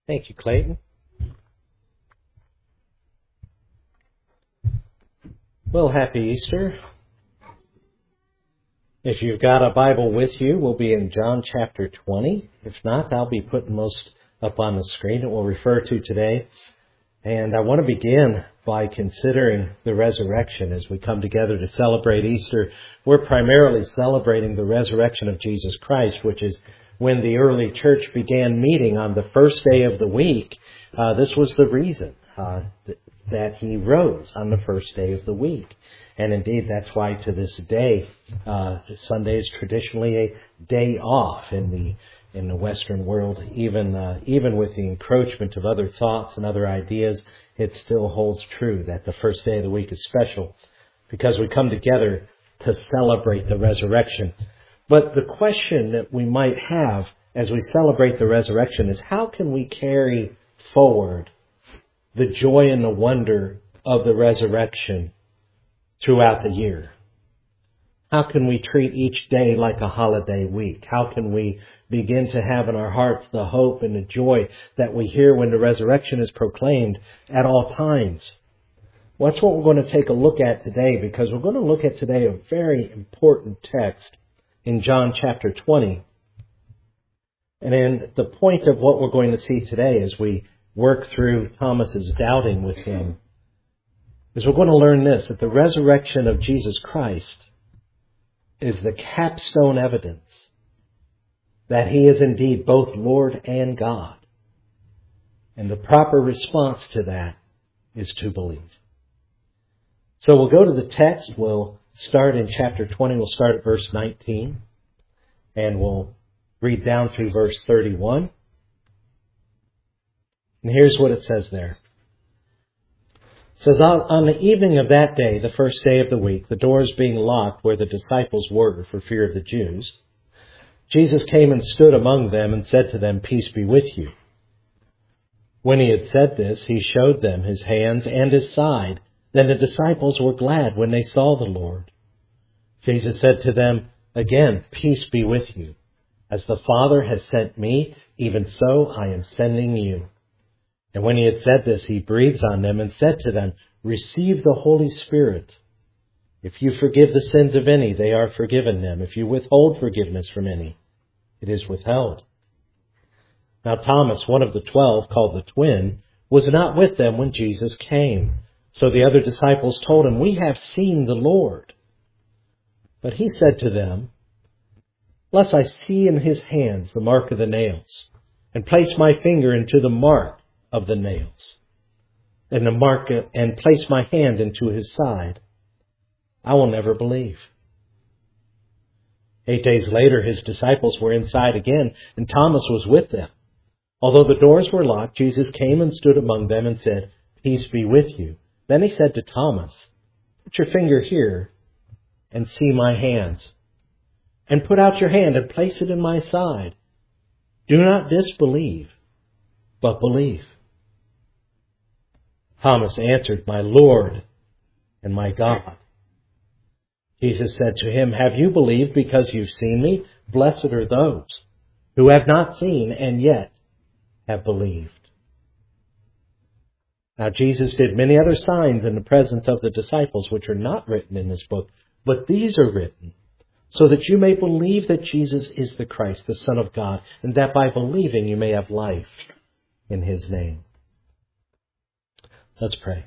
Thank you, Clayton. Well, happy Easter. If you've got a Bible with you, we'll be in John chapter 20. If not, I'll be putting most up on the screen that we'll refer to today. And I want to begin by considering the resurrection as we come together to celebrate Easter. We're primarily celebrating the resurrection of Jesus Christ, which is when the early church began meeting on the first day of the week. This was the reason that he rose on the first day of the week. And indeed, that's why to this day, Sunday is traditionally a day off in the Western world. Even with the encroachment of other thoughts and other ideas, it still holds true that the first day of the week is special because we come together to celebrate the resurrection. But the question that we might have as we celebrate the resurrection is, how can we carry forward the joy and the wonder of the resurrection throughout the year? How can we treat each day like a holiday week? How can we begin to have in our hearts the hope and the joy that we hear when the resurrection is proclaimed at all times? Well, that's what we're going to take a look at today, because we're going to look at today a very important text in John chapter 20. And then the point of what we're going to see today as we work through Thomas's doubting with him is we're going to learn this, that the resurrection of Jesus Christ is the capstone evidence that he is indeed both Lord and God. And the proper response to that is to believe. So we'll go to the text. We'll start in chapter 20. We'll start at verse 19. And we'll read down through verse 31. And here's what it says there. It says, on the evening of that day, the first day of the week, the doors being locked where the disciples were for fear of the Jews, Jesus came and stood among them and said to them, "Peace be with you." When he had said this, he showed them his hands and his side. Then the disciples were glad when they saw the Lord. Jesus said to them, "Again, peace be with you. As the Father has sent me, even so I am sending you." And when he had said this, he breathed on them and said to them, "Receive the Holy Spirit. If you forgive the sins of any, they are forgiven them. If you withhold forgiveness from any, it is withheld." Now Thomas, one of the 12, called the twin, was not with them when Jesus came. So the other disciples told him, "We have seen the Lord." But he said to them, "Lest I see in his hands the mark of the nails, and place my finger into the mark of the nails, and place my hand into his side, I will never believe." 8 days later, his disciples were inside again, and Thomas was with them. Although the doors were locked, Jesus came and stood among them and said, "Peace be with you." Then he said to Thomas, "Put your finger here and see my hands, and put out your hand and place it in my side. Do not disbelieve, but believe." Thomas answered, "My Lord and my God." Jesus said to him, "Have you believed because you've seen me? Blessed are those who have not seen and yet have believed." Now Jesus did many other signs in the presence of the disciples, which are not written in this book, but these are written so that you may believe that Jesus is the Christ, the Son of God, and that by believing you may have life in his name. Let's pray.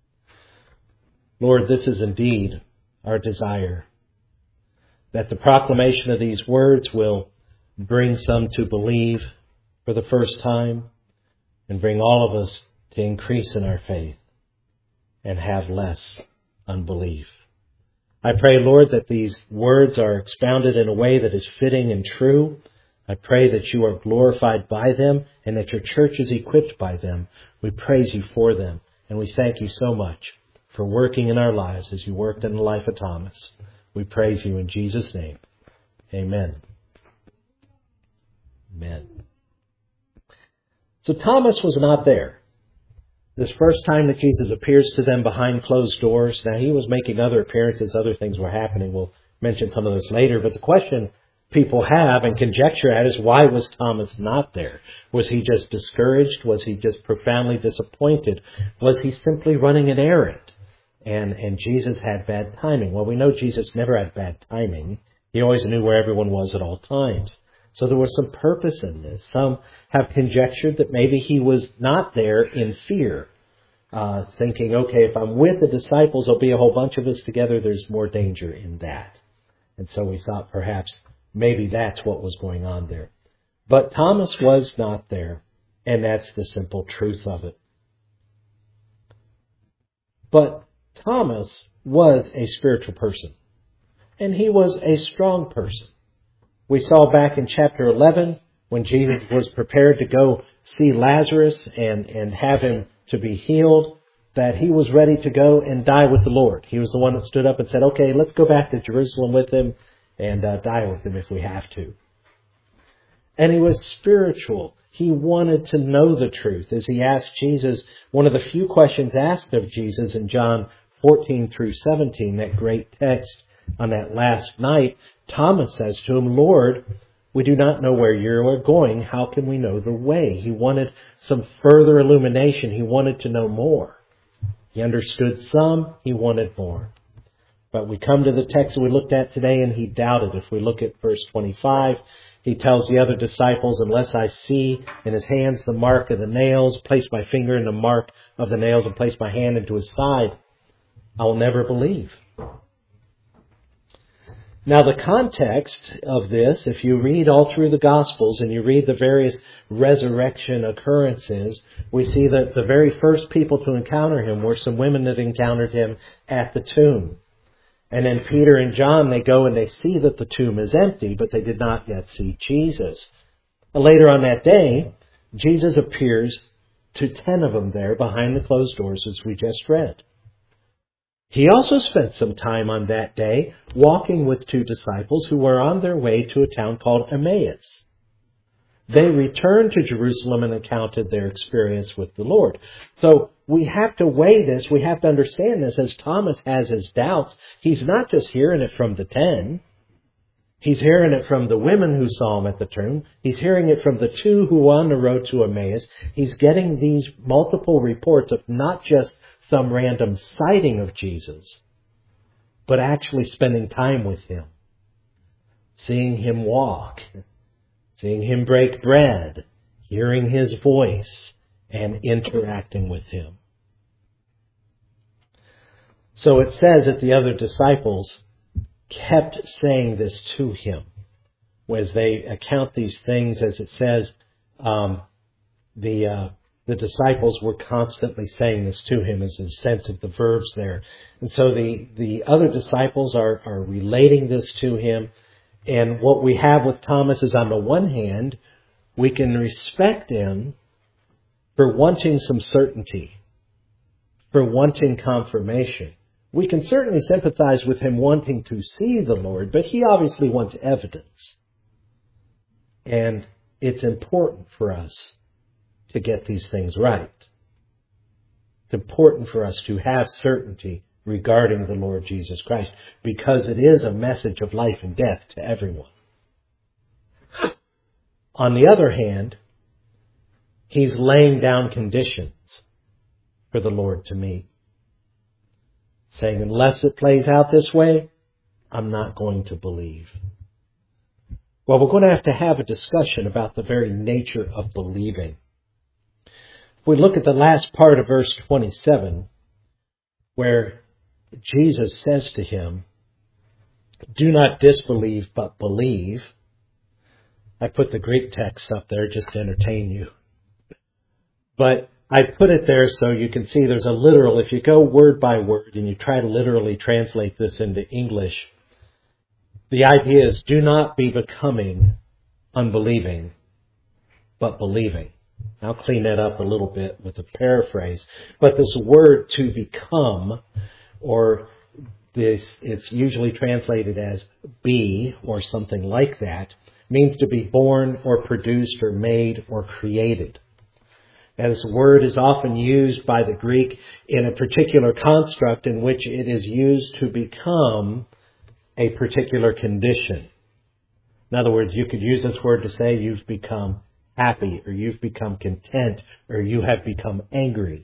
Lord, this is indeed our desire, that the proclamation of these words will bring some to believe for the first time and bring all of us to increase in our faith and have less unbelief. I pray, Lord, that these words are expounded in a way that is fitting and true. I pray that you are glorified by them and that your church is equipped by them. We praise you for them, and we thank you so much for working in our lives as you worked in the life of Thomas. We praise you in Jesus' name. Amen. Amen. So Thomas was not there this first time that Jesus appears to them behind closed doors. Now, he was making other appearances. Other things were happening. We'll mention some of those later. But the question people have and conjecture at is, why was Thomas not there? Was he just discouraged? Was he just profoundly disappointed? Was he simply running an errand? And Jesus had bad timing. Well, we know Jesus never had bad timing. He always knew where everyone was at all times. So there was some purpose in this. Some have conjectured that maybe he was not there in fear, thinking, okay, if I'm with the disciples, there'll be a whole bunch of us together. There's more danger in that. And so we thought perhaps maybe that's what was going on there. But Thomas was not there, and that's the simple truth of it. But Thomas was a spiritual person, and he was a strong person. We saw back in chapter 11 when Jesus was prepared to go see Lazarus and have him to be healed, that he was ready to go and die with the Lord. He was the one that stood up and said, okay, let's go back to Jerusalem with him and die with him if we have to. And he was spiritual. He wanted to know the truth. As he asked Jesus, one of the few questions asked of Jesus in John 14 through 17, that great text on that last night, Thomas says to him, Lord, we do not know where you are going. How can we know the way? He wanted some further illumination. He wanted to know more. He understood some. He wanted more. But we come to the text that we looked at today, and he doubted. If we look at verse 25, he tells the other disciples, unless I see in his hands the mark of the nails, place my finger in the mark of the nails, and place my hand into his side, I will never believe. Now, the context of this, if you read all through the Gospels and you read the various resurrection occurrences, we see that the very first people to encounter him were some women that encountered him at the tomb. And then Peter and John, they go and they see that the tomb is empty, but they did not yet see Jesus. Later on that day, Jesus appears to 10 of them there behind the closed doors, as we just read. He also spent some time on that day walking with 2 disciples who were on their way to a town called Emmaus. They returned to Jerusalem and recounted their experience with the Lord. So we have to weigh this. We have to understand this. As Thomas has his doubts, he's not just hearing it from the 10. He's hearing it from the women who saw him at the tomb. He's hearing it from the 2 who were on the road to Emmaus. He's getting these multiple reports of not just some random sighting of Jesus, but actually spending time with him, seeing him walk, seeing him break bread, hearing his voice, and interacting with him. So it says that the other disciples kept saying this to him. As they account these things, as it says, the disciples were constantly saying this to him, as a sense of the verbs there. And so the other disciples are relating this to him. And what we have with Thomas is, on the one hand, we can respect him for wanting some certainty, for wanting confirmation. We can certainly sympathize with him wanting to see the Lord, but he obviously wants evidence. And it's important for us to get these things right. It's important for us to have certainty regarding the Lord Jesus Christ, because it is a message of life and death to everyone. On the other hand, he's laying down conditions for the Lord to meet, saying, unless it plays out this way, I'm not going to believe. Well, we're going to have a discussion about the very nature of believing. If we look at the last part of verse 27, where Jesus says to him, do not disbelieve, but believe. I put the Greek text up there just to entertain you. But I put it there so you can see there's a literal, if you go word by word and you try to literally translate this into English, the idea is, do not be becoming unbelieving, but believing. I'll clean that up a little bit with a paraphrase. But this word to become, or this, it's usually translated as be or something like that, means to be born or produced or made or created. And this word is often used by the Greek in a particular construct in which it is used to become a particular condition. In other words, you could use this word to say you've become happy, or you've become content, or you have become angry.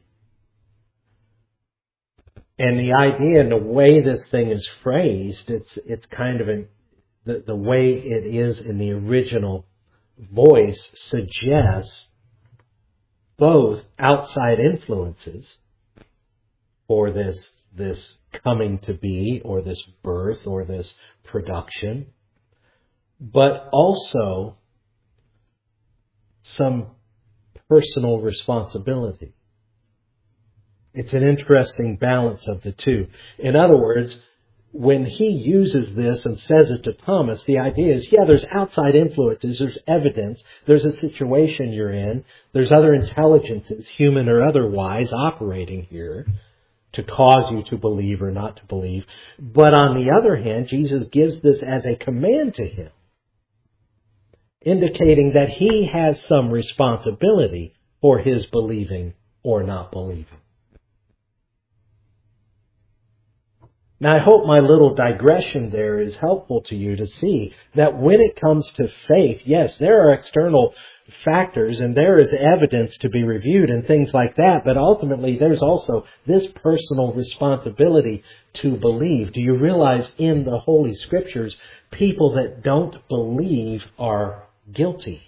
And the idea and the way this thing is phrased, it's kind of the way it is in the original voice suggests both outside influences for this coming to be, or this birth, or this production, but also some personal responsibility. It's an interesting balance of the two. In other words, when he uses this and says it to Thomas, the idea is, there's outside influences, there's evidence, there's a situation you're in, there's other intelligences, human or otherwise, operating here to cause you to believe or not to believe. But on the other hand, Jesus gives this as a command to him, indicating that he has some responsibility for his believing or not believing. Now, I hope my little digression there is helpful to you to see that when it comes to faith, yes, there are external factors and there is evidence to be reviewed and things like that, but ultimately there's also this personal responsibility to believe. Do you realize in the Holy Scriptures, people that don't believe are guilty?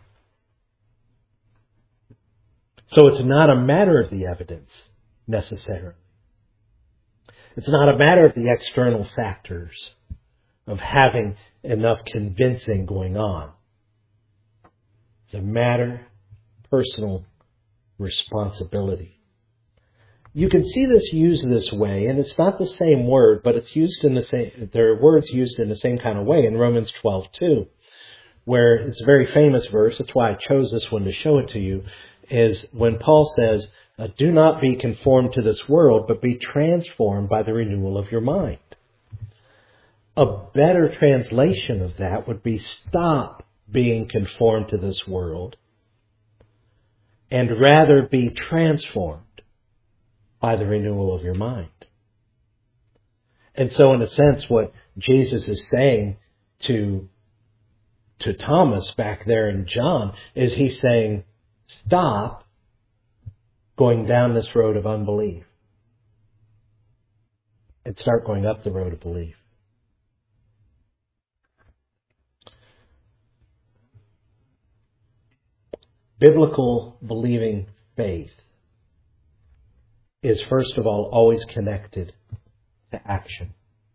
So it's not a matter of the evidence necessarily. It's not a matter of the external factors of having enough convincing going on. It's a matter of personal responsibility. You can see this used this way, and it's not the same word, but it's used in the same. There are words used in the same kind of way in Romans 12:2, where it's a very famous verse. That's why I chose this one to show it to you. Is when Paul says, "Do not be conformed to this world, but be transformed by the renewal of your mind." A better translation of that would be, stop being conformed to this world and rather be transformed by the renewal of your mind. And so in a sense, what Jesus is saying to Thomas back there in John is he's saying, stop going down this road of unbelief and start going up the road of belief. Biblical believing faith is, first of all, always connected to action.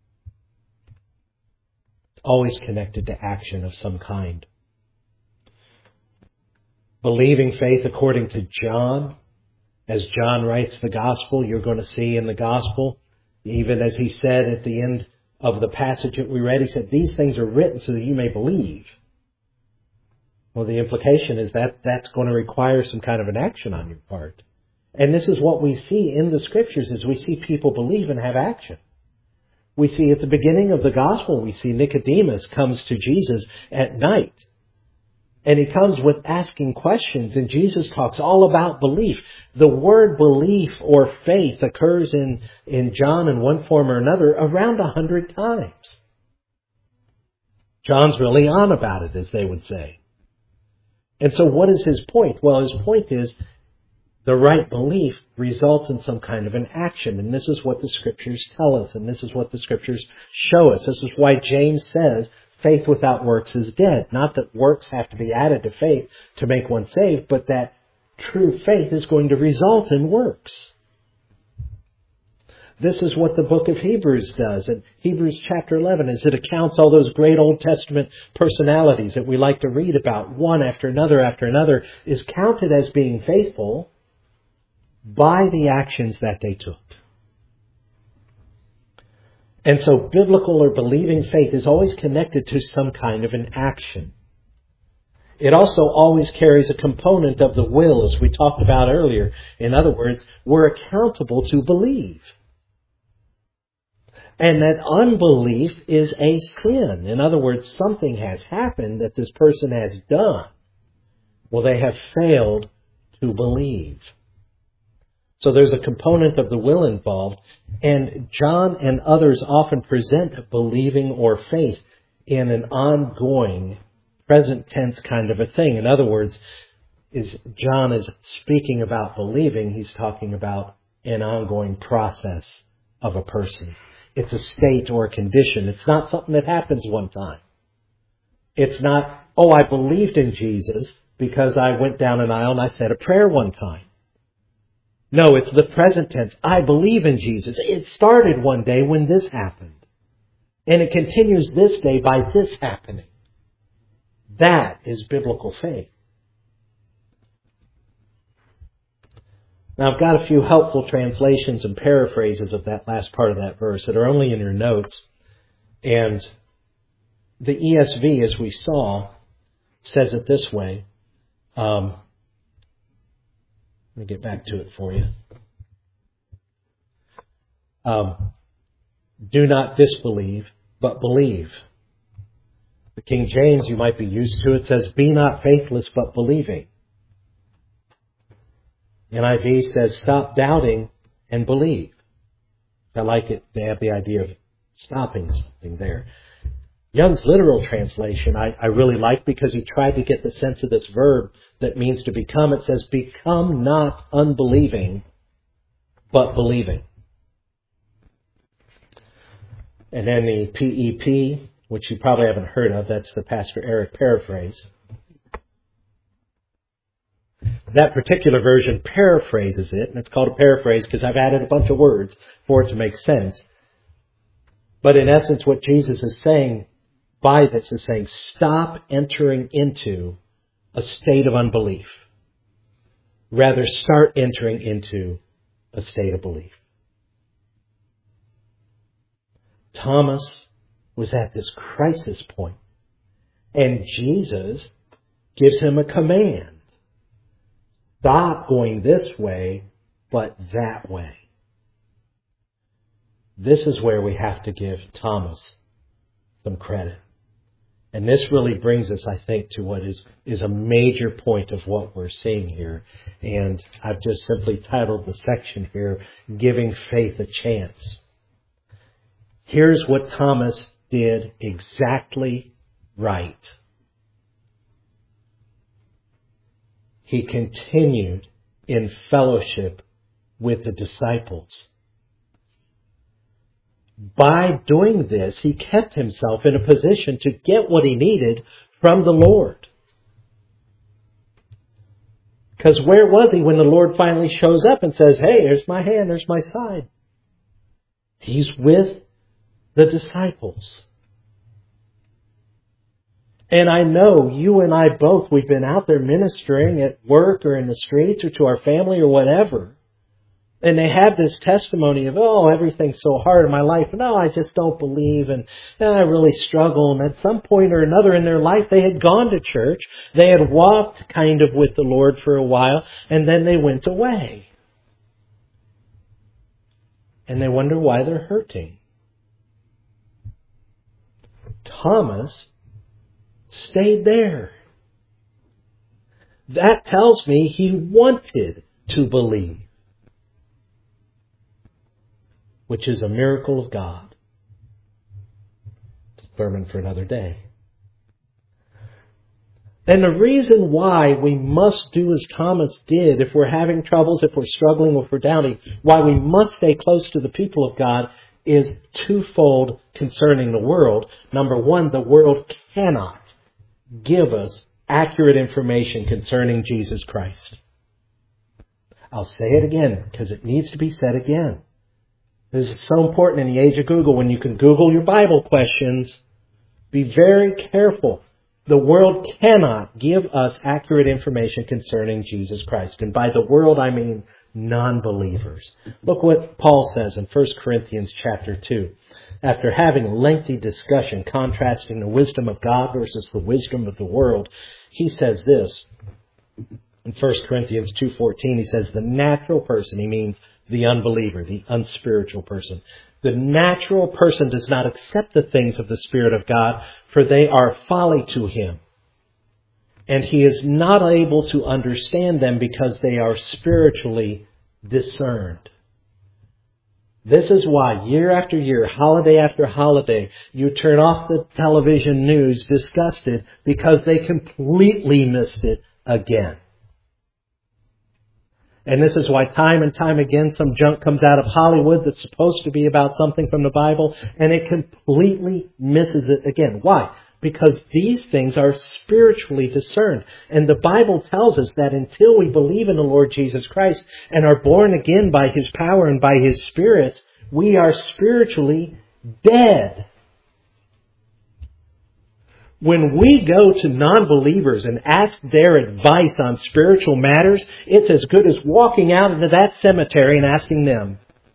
It's always connected to action of some kind. Believing faith, according to John, as John writes the gospel, you're going to see in the gospel, even as he said at the end of the passage that we read, he said, these things are written so that you may believe. Well, the implication is that that's going to require some kind of an action on your part. And this is what we see in the Scriptures, is we see people believe and have action. We see at the beginning of the gospel, we see Nicodemus comes to Jesus at night. And he comes with asking questions, and Jesus talks all about belief. The word belief or faith occurs in John in one form or another around 100 times. John's really on about it, as they would say. And so what is his point? Well, his point is the right belief results in some kind of an action. And this is what the Scriptures tell us. And this is what the Scriptures show us. This is why James says faith without works is dead. Not that works have to be added to faith to make one saved, but that true faith is going to result in works. This is what the book of Hebrews does. In Hebrews chapter 11, as it accounts all those great Old Testament personalities that we like to read about, one after another, is counted as being faithful by the actions that they took. And so biblical or believing faith is always connected to some kind of an action. It also always carries a component of the will, as we talked about earlier. In other words, we're accountable to believe. And that unbelief is a sin. In other words, something has happened that this person has done. Well, they have failed to believe. So there's a component of the will involved. And John and others often present believing or faith in an ongoing, present tense kind of a thing. In other words, John is speaking about believing, he's talking about an ongoing process of a person. It's a state or a condition. It's not something that happens one time. It's not, oh, I believed in Jesus because I went down an aisle and I said a prayer one time. No, it's the present tense. I believe in Jesus. It started one day when this happened. And it continues this day by this happening. That is biblical faith. Now, I've got a few helpful translations and paraphrases of that last part of that verse that are only in your notes. And the ESV, as we saw, says it this way. Let me get back to it for you. Do not disbelieve, but believe. The King James, you might be used to, it says, be not faithless, but believing. NIV says, stop doubting and believe. I like it. They have the idea of stopping something there. Young's literal translation I really like because he tried to get the sense of this verb that means to become. It says, become not unbelieving, but believing. And then the PEP, which you probably haven't heard of, that's the Pastor Eric paraphrase. That particular version paraphrases it, and it's called a paraphrase because I've added a bunch of words for it to make sense. But in essence, what Jesus is saying by this is saying, stop entering into a state of unbelief. Rather, start entering into a state of belief. Thomas was at this crisis point, and Jesus gives him a command. Stop going this way, but that way. This is where we have to give Thomas some credit. And this really brings us, I think, to what is a major point of what we're seeing here. And I've just simply titled the section here, Giving Faith a Chance. Here's what Thomas did exactly right. He continued in fellowship with the disciples. By doing this, he kept himself in a position to get what he needed from the Lord. Because where was he when the Lord finally shows up and says, hey, here's my hand, there's my side? He's with the disciples. And I know you and I both, we've been out there ministering at work or in the streets or to our family or whatever. And they have this testimony of, oh, everything's so hard in my life. No, I just don't believe and I really struggle. And at some point or another in their life, they had gone to church. They had walked kind of with the Lord for a while, and then they went away. And they wonder why they're hurting. Thomas stayed there. That tells me he wanted to believe, which is a miracle of God. It's a sermon for another day. And the reason why we must do as Thomas did, if we're having troubles, if we're struggling, if we're doubting, why we must stay close to the people of God is twofold concerning the world. Number one, the world cannot give us accurate information concerning Jesus Christ. I'll say it again because it needs to be said again. This is so important in the age of Google. When you can Google your Bible questions, be very careful. The world cannot give us accurate information concerning Jesus Christ. And by the world, I mean non-believers. Look what Paul says in 1 Corinthians chapter 2. After having a lengthy discussion contrasting the wisdom of God versus the wisdom of the world, he says this. In 1 Corinthians 2:14, he says, the natural person, he means the unbeliever, the unspiritual person. The natural person does not accept the things of the Spirit of God, for they are folly to him. And he is not able to understand them because they are spiritually discerned. This is why year after year, holiday after holiday, you turn off the television news disgusted because they completely missed it again. And this is why time and time again some junk comes out of Hollywood that's supposed to be about something from the Bible and it completely misses it again. Why? Because these things are spiritually discerned. And the Bible tells us that until we believe in the Lord Jesus Christ and are born again by His power and by His Spirit, we are spiritually dead. When we go to non-believers and ask their advice on spiritual matters, it's as good as walking out into that cemetery and asking them.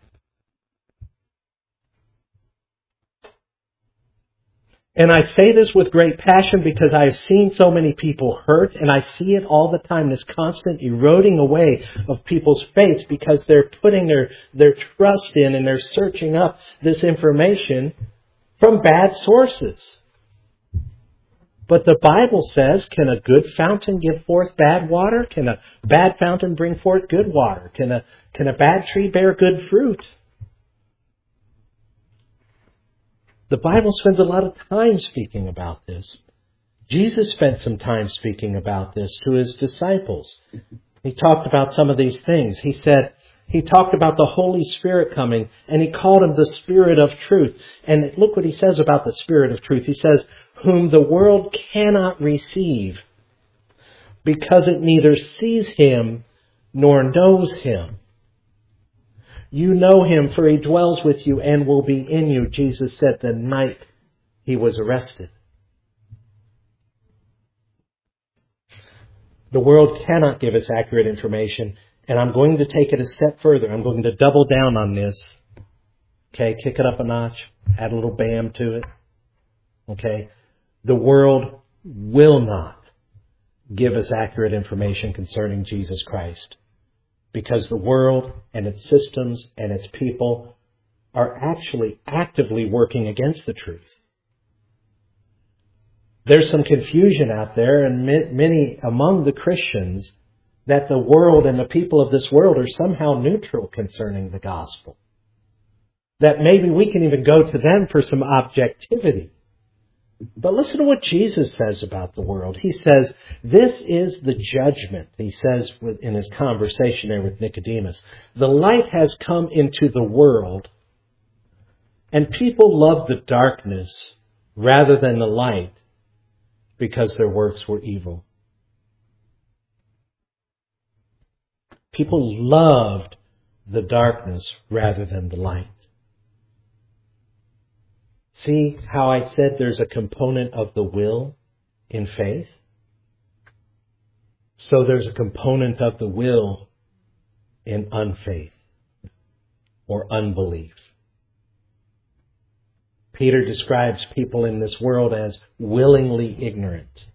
And I say this with great passion because I have seen so many people hurt, and I see it all the time, this constant eroding away of people's faith because they're putting their trust in and they're searching up this information from bad sources. But the Bible says, can a good fountain give forth bad water? Can a bad fountain bring forth good water? Can a bad tree bear good fruit? The Bible spends a lot of time speaking about this. Jesus spent some time speaking about this to His disciples. He talked about some of these things. He talked about the Holy Spirit coming, and He called Him the Spirit of truth. And look what He says about the Spirit of truth. He says, whom the world cannot receive, because it neither sees Him nor knows Him. You know Him, for He dwells with you and will be in you, Jesus said the night He was arrested. The world cannot give us accurate information, and I'm going to take it a step further. I'm going to double down on this. Okay, kick it up a notch, add a little bam to it. Okay, the world will not give us accurate information concerning Jesus Christ, because the world and its systems and its people are actually actively working against the truth. There's some confusion out there, and many among the Christians, that the world and the people of this world are somehow neutral concerning the gospel. That maybe we can even go to them for some objectivity. But listen to what Jesus says about the world. He says, this is the judgment, he says in his conversation there with Nicodemus. The light has come into the world, and people love the darkness rather than the light because their works were evil. People loved the darkness rather than the light. See how I said there's a component of the will in faith? So there's a component of the will in unfaith or unbelief. Peter describes people in this world as willingly ignorant.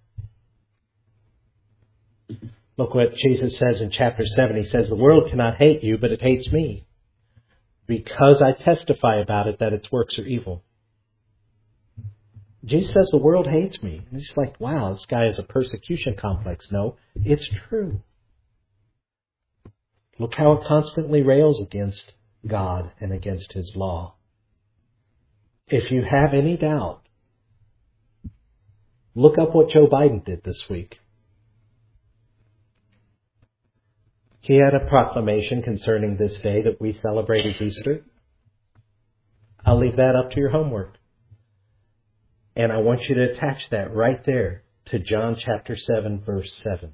Look what Jesus says in chapter 7. He says, the world cannot hate you, but it hates me, because I testify about it that its works are evil. Jesus says the world hates me. And it's like, wow, this guy has a persecution complex. No, it's true. Look how it constantly rails against God and against His law. If you have any doubt, look up what Joe Biden did this week. He had a proclamation concerning this day that we celebrate as Easter. I'll leave that up to your homework. And I want you to attach that right there to John chapter 7, verse 7.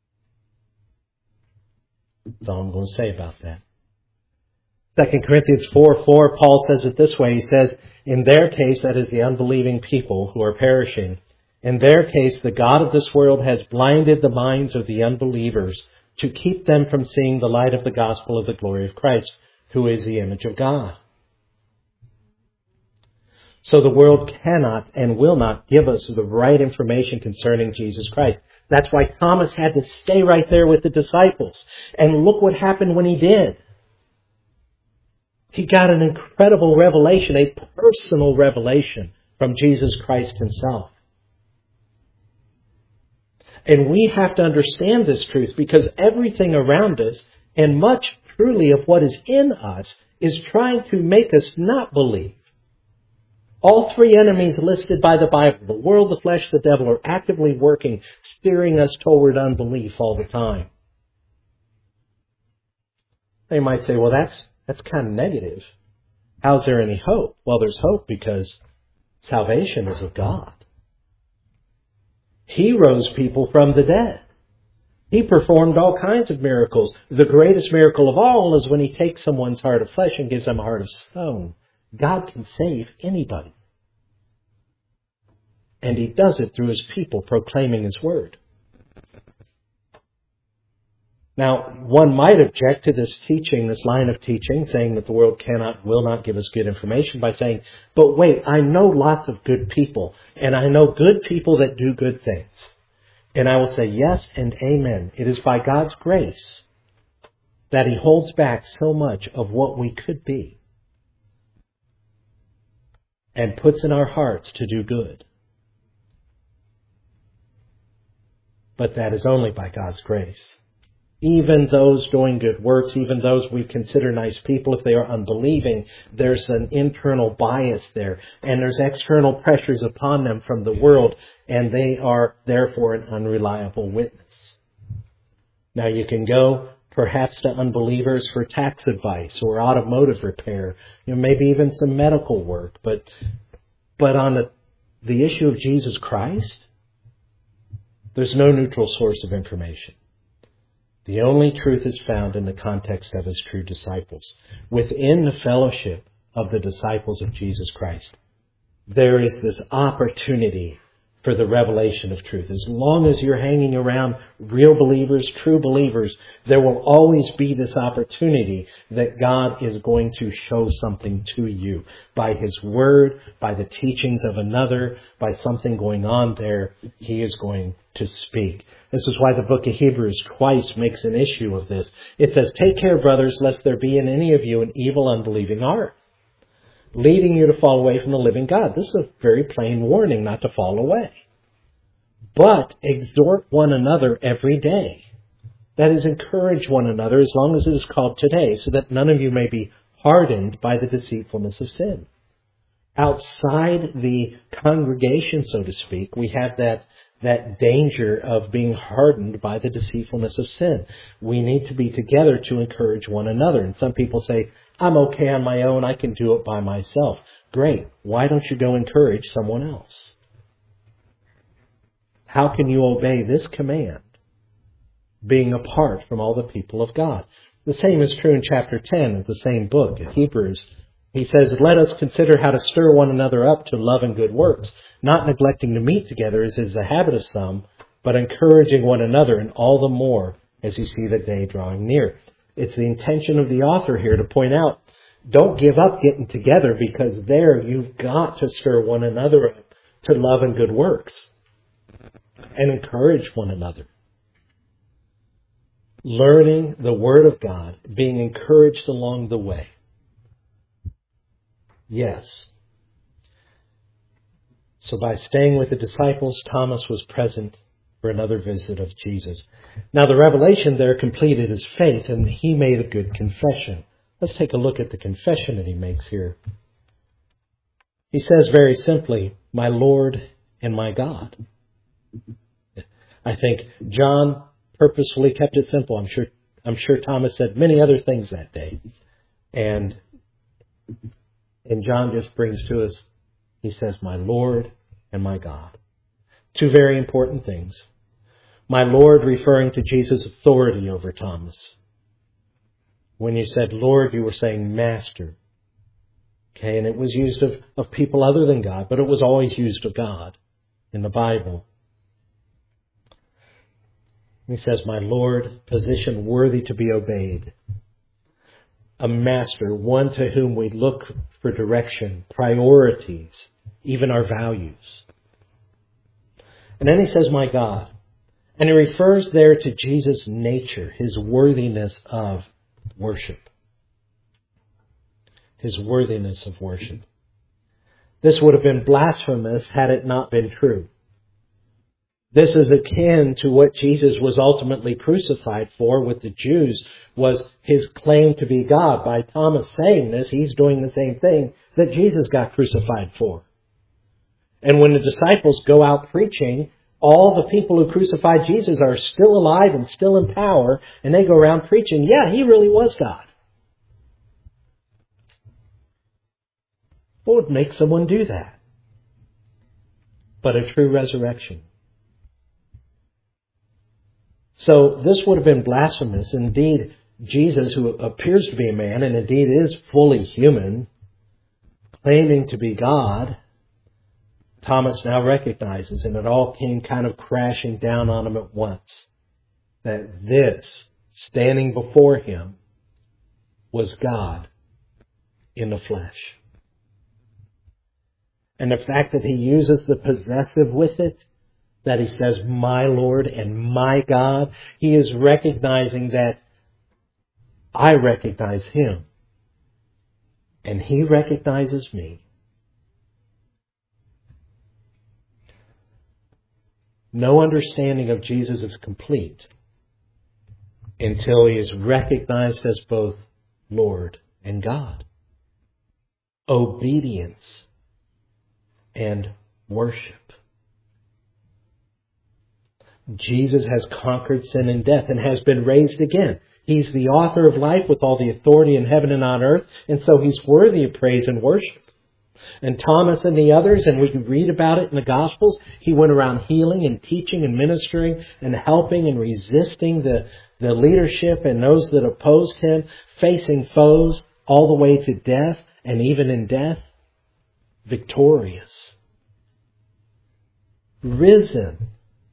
That's all I'm going to say about that. 2 Corinthians 4:4, Paul says it this way. He says, in their case, that is the unbelieving people who are perishing, in their case, the God of this world has blinded the minds of the unbelievers to keep them from seeing the light of the gospel of the glory of Christ, who is the image of God. So the world cannot and will not give us the right information concerning Jesus Christ. That's why Thomas had to stay right there with the disciples. And look what happened when he did. He got an incredible revelation, a personal revelation from Jesus Christ Himself. And we have to understand this truth, because everything around us, and much truly of what is in us, is trying to make us not believe. All three enemies listed by the Bible, the world, the flesh, the devil, are actively working, steering us toward unbelief all the time. They might say, well, that's kind of negative. How's there any hope? Well, there's hope because salvation is of God. He rose people from the dead. He performed all kinds of miracles. The greatest miracle of all is when He takes someone's heart of flesh and gives them a heart of stone. God can save anybody. And He does it through His people proclaiming His word. Now, one might object to this teaching, this line of teaching, saying that the world will not give us good information by saying, but wait, I know lots of good people, and I know good people that do good things. And I will say yes and amen. It is by God's grace that He holds back so much of what we could be and puts in our hearts to do good. But that is only by God's grace. Even those doing good works, even those we consider nice people, if they are unbelieving, there's an internal bias there. And there's external pressures upon them from the world, and they are therefore an unreliable witness. Now you can go perhaps to unbelievers for tax advice or automotive repair, maybe even some medical work. But on the issue of Jesus Christ, there's no neutral source of information. The only truth is found in the context of His true disciples. Within the fellowship of the disciples of Jesus Christ, there is this opportunity for the revelation of truth. As long as you're hanging around real believers, true believers, there will always be this opportunity that God is going to show something to you. By His word, by the teachings of another, by something going on there, He is going to speak. This is why the book of Hebrews twice makes an issue of this. It says, take care, brothers, lest there be in any of you an evil, unbelieving heart, leading you to fall away from the living God. This is a very plain warning not to fall away. But exhort one another every day. That is, encourage one another as long as it is called today, so that none of you may be hardened by the deceitfulness of sin. Outside the congregation, so to speak, we have that danger of being hardened by the deceitfulness of sin. We need to be together to encourage one another. And some people say, I'm okay on my own, I can do it by myself. Great. Why don't you go encourage someone else? How can you obey this command, being apart from all the people of God? The same is true in chapter 10 of the same book, of Hebrews. He says, let us consider how to stir one another up to love and good works, not neglecting to meet together as is the habit of some, but encouraging one another, and all the more as you see the day drawing near. It's the intention of the author here to point out, don't give up getting together, because there you've got to stir one another up to love and good works and encourage one another. Learning the Word of God, being encouraged along the way. Yes. So by staying with the disciples, Thomas was present for another visit of Jesus. Now the revelation there completed his faith, and he made a good confession. Let's take a look at the confession that he makes here. He says very simply, my Lord and my God. I think John purposefully kept it simple. I'm sure Thomas said many other things that day. And John just brings to us, he says, my Lord and my God. Two very important things. My Lord referring to Jesus' authority over Thomas. When you said Lord, you were saying Master. Okay, and it was used of people other than God, but it was always used of God in the Bible. He says, my Lord, position worthy to be obeyed. A master, one to whom we look for direction, priorities, even our values. And then he says, my God. And he refers there to Jesus' nature, his worthiness of worship. His worthiness of worship. This would have been blasphemous had it not been true. This is akin to what Jesus was ultimately crucified for with the Jews, was his claim to be God. By Thomas saying this, he's doing the same thing that Jesus got crucified for. And when the disciples go out preaching, all the people who crucified Jesus are still alive and still in power, and they go around preaching, yeah, he really was God. What would make someone do that? But a true resurrection. So this would have been blasphemous. Indeed, Jesus, who appears to be a man and indeed is fully human, claiming to be God, Thomas now recognizes, and it all came kind of crashing down on him at once, that this, standing before him, was God in the flesh. And the fact that he uses the possessive with it, that he says, my Lord and my God, he is recognizing that I recognize him, and he recognizes me. No understanding of Jesus is complete until he is recognized as both Lord and God. Obedience and worship. Jesus has conquered sin and death and has been raised again. He's the author of life with all the authority in heaven and on earth, and so he's worthy of praise and worship. And Thomas and the others, and we can read about it in the Gospels, he went around healing and teaching and ministering and helping and resisting the leadership and those that opposed him, facing foes all the way to death, and even in death, victorious. Risen.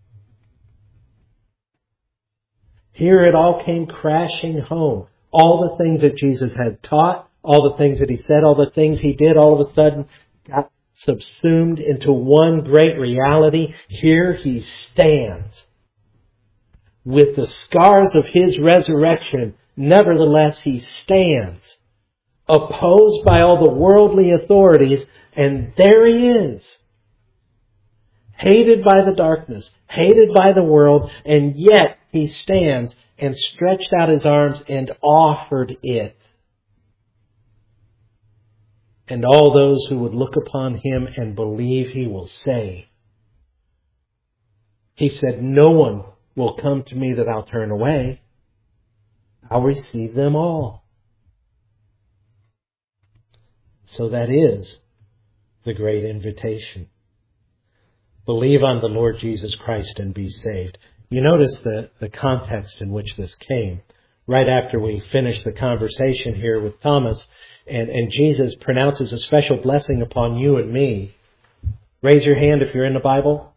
Here it all came crashing home. All the things that Jesus had taught, all the things that he said, all the things he did, all of a sudden got subsumed into one great reality. Here he stands with the scars of his resurrection. Nevertheless, he stands, opposed by all the worldly authorities, and there he is, hated by the darkness, hated by the world, and yet he stands and stretched out his arms and offered it. And all those who would look upon him and believe he will save. He said, no one will come to me that I'll turn away. I'll receive them all. So that is the great invitation. Believe on the Lord Jesus Christ and be saved. You notice the context in which this came. Right after we finished the conversation here with Thomas, and Jesus pronounces a special blessing upon you and me. Raise your hand if you're in the Bible.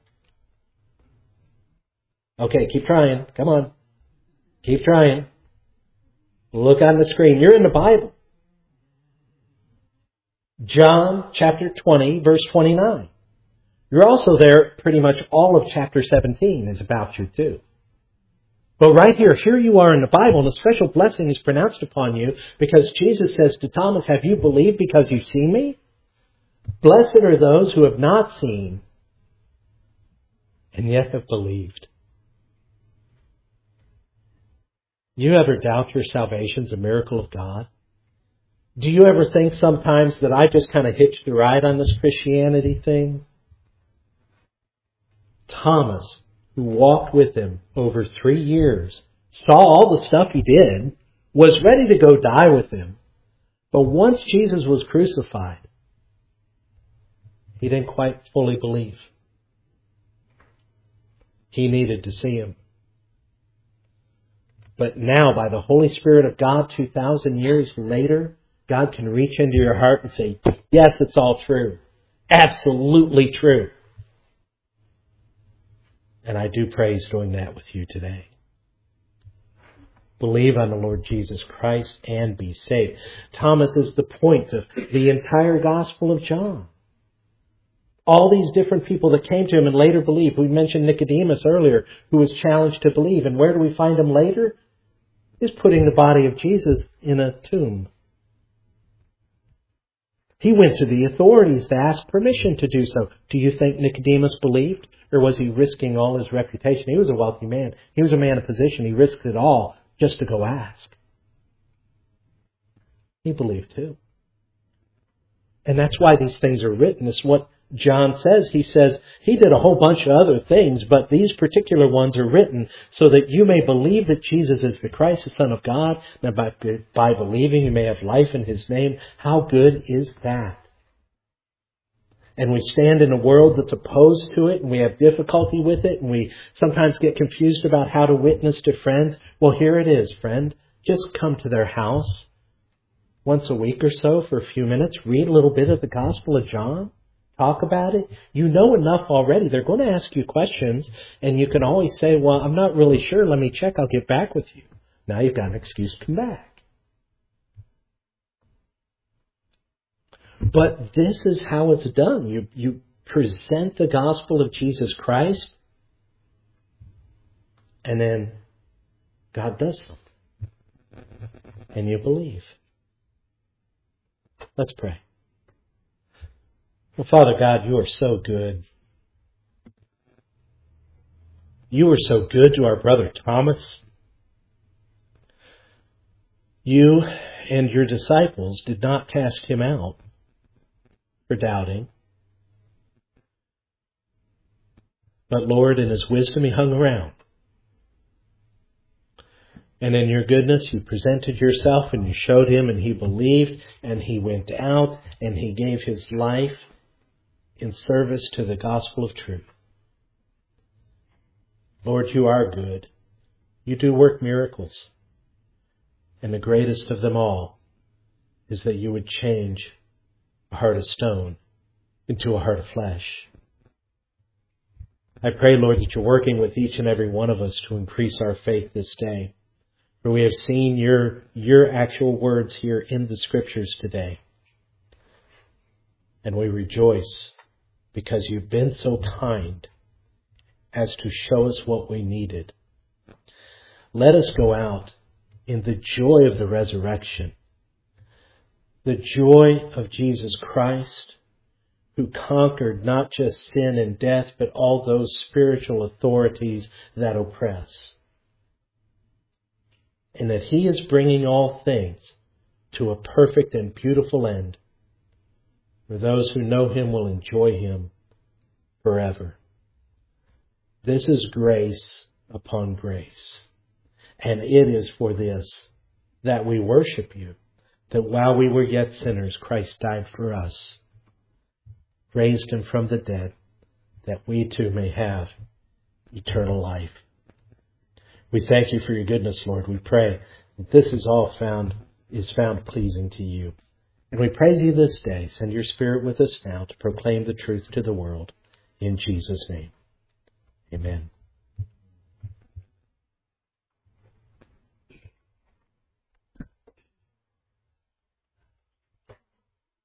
Okay, keep trying. Come on. Keep trying. Look on the screen. You're in the Bible. John chapter 20, verse 29. You're also there. Pretty much all of chapter 17 is about you too. But right here you are in the Bible, and a special blessing is pronounced upon you because Jesus says to Thomas, have you believed because you've seen me? Blessed are those who have not seen and yet have believed. You ever doubt your salvation's a miracle of God? Do you ever think sometimes that I just kind of hitched a ride on this Christianity thing? Thomas, who walked with him over 3 years, saw all the stuff he did, was ready to go die with him. But once Jesus was crucified, he didn't quite fully believe. He needed to see him. But now, by the Holy Spirit of God, 2,000 years later, God can reach into your heart and say, yes, it's all true. Absolutely true. And I do praise doing that with you today. Believe on the Lord Jesus Christ and be saved. Thomas is the point of the entire Gospel of John. All these different people that came to him and later believed. We mentioned Nicodemus earlier, who was challenged to believe. And where do we find him later? He's putting the body of Jesus in a tomb. He went to the authorities to ask permission to do so. Do you think Nicodemus believed? Or was he risking all his reputation? He was a wealthy man. He was a man of position. He risked it all just to go ask. He believed too. And that's why these things are written. It's what John says. He says he did a whole bunch of other things, but these particular ones are written so that you may believe that Jesus is the Christ, the Son of God, and by believing you may have life in His name. How good is that? And we stand in a world that's opposed to it, and we have difficulty with it, and we sometimes get confused about how to witness to friends. Well, here it is, friend. Just come to their house once a week or so for a few minutes. Read a little bit of the Gospel of John. Talk about it. You know enough already. They're going to ask you questions, and you can always say, well, I'm not really sure. Let me check. I'll get back with you. Now you've got an excuse to come back. But this is how it's done. You present the gospel of Jesus Christ, and then God does something. And you believe. Let's pray. Well, Father God, you are so good. You were so good to our brother Thomas. You and your disciples did not cast him out for doubting. But Lord, in His wisdom, he hung around. And in your goodness, you presented yourself and you showed him, and he believed, and he went out and he gave his life in service to the gospel of truth. Lord, you are good. You do work miracles. And the greatest of them all is that you would change a heart of stone into a heart of flesh. I pray, Lord, that you're working with each and every one of us to increase our faith this day. For we have seen your actual words here in the Scriptures today. And we rejoice because you've been so kind as to show us what we needed. Let us go out in the joy of the resurrection, the joy of Jesus Christ, who conquered not just sin and death, but all those spiritual authorities that oppress. And that He is bringing all things to a perfect and beautiful end, where those who know Him will enjoy Him forever. This is grace upon grace. And it is for this that we worship you, that while we were yet sinners, Christ died for us, raised Him from the dead, that we too may have eternal life. We thank you for your goodness, Lord. We pray that this is found pleasing to you. And we praise you this day. Send your Spirit with us now to proclaim the truth to the world. In Jesus' name, amen.